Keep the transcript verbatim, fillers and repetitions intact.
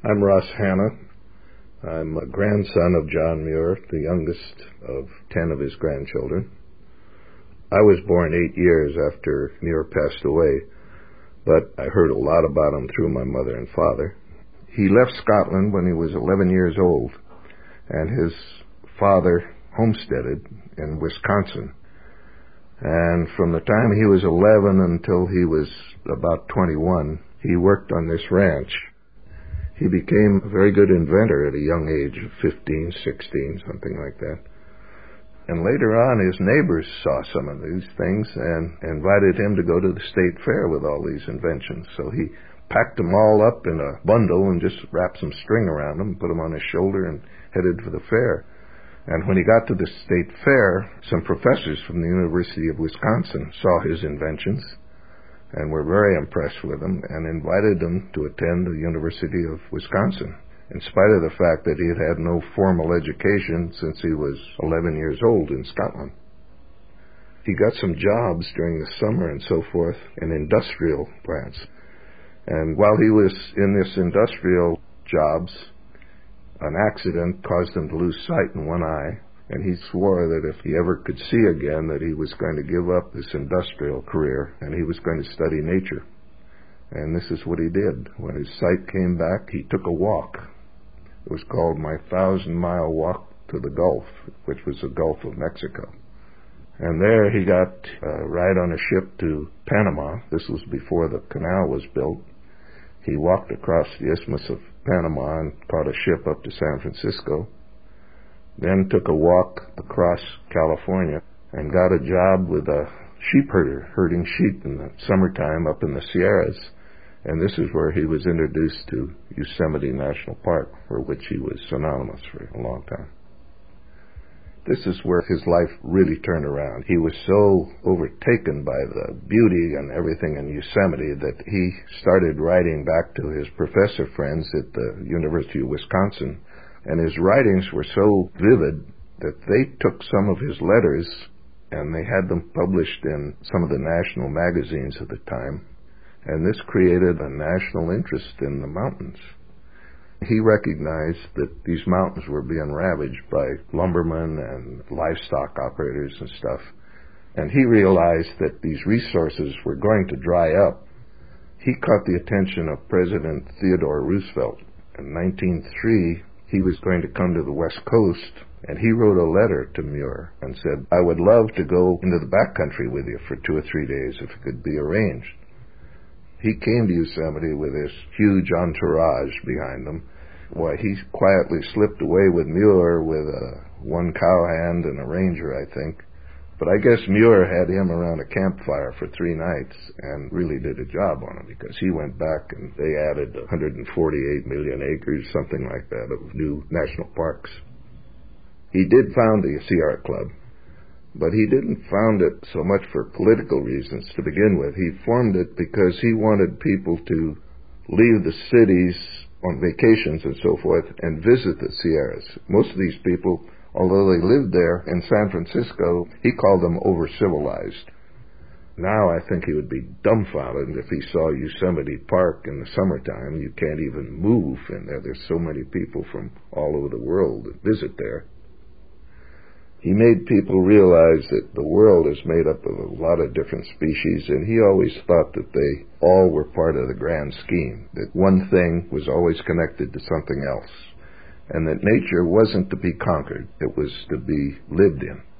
I'm Ross Hanna. I'm a grandson of John Muir, the youngest of ten of his grandchildren. I was born eight years after Muir passed away, but I heard a lot about him through my mother and father. He left Scotland when he was eleven years old, and his father homesteaded in Wisconsin. And from the time he was eleven until he was about twenty-one, he worked on this ranch. He became a very good inventor at a young age of fifteen, sixteen, something like that. And later on, his neighbors saw some of these things and invited him to go to the state fair with all these inventions. So he packed them all up in a bundle and just wrapped some string around them, put them on his shoulder, and headed for the fair. And when he got to the state fair, some professors from the University of Wisconsin saw his inventions and were very impressed with him and invited him to attend the University of Wisconsin, in spite of the fact that he had had no formal education since he was eleven years old in Scotland. He got some jobs during the summer and so forth in industrial plants. And while he was in this industrial jobs, an accident caused him to lose sight in one eye, and he swore that if he ever could see again, that he was going to give up this industrial career and he was going to study nature. And this is what he did. When his sight came back, he took a walk. It was called My Thousand Mile Walk to the Gulf, which was the Gulf of Mexico. And there he got a ride on a ship to Panama. This was before the canal was built. He walked across the Isthmus of Panama and caught a ship up to San Francisco. Then took a walk across California and got a job with a sheep herder, herding sheep in the summertime up in the Sierras. And this is where he was introduced to Yosemite National Park, for which he was synonymous for a long time. This is where his life really turned around. He was so overtaken by the beauty and everything in Yosemite that he started writing back to his professor friends at the University of Wisconsin. And his writings were so vivid that they took some of his letters and they had them published in some of the national magazines of the time. And this created a national interest in the mountains. He recognized that these mountains were being ravaged by lumbermen and livestock operators and stuff. And he realized that these resources were going to dry up. He caught the attention of President Theodore Roosevelt. In nineteen oh three, he was going to come to the West Coast, and he wrote a letter to Muir and said, I would love to go into the backcountry with you for two or three days if it could be arranged. He came to Yosemite with this huge entourage behind him. Why, he quietly slipped away with Muir with a one cowhand and a ranger, I think. But I guess Muir had him around a campfire for three nights and really did a job on him, because he went back and they added one hundred forty-eight million acres, something like that, of new national parks. He did found the Sierra Club, but he didn't found it so much for political reasons to begin with. He formed it because he wanted people to leave the cities on vacations and so forth and visit the Sierras. Most of these people, although they lived there in San Francisco, he called them over-civilized. Now I think he would be dumbfounded if he saw Yosemite Park in the summertime. You can't even move in there. There's so many people from all over the world that visit there. He made people realize that the world is made up of a lot of different species, and he always thought that they all were part of the grand scheme, that one thing was always connected to something else, and that nature wasn't to be conquered, it was to be lived in.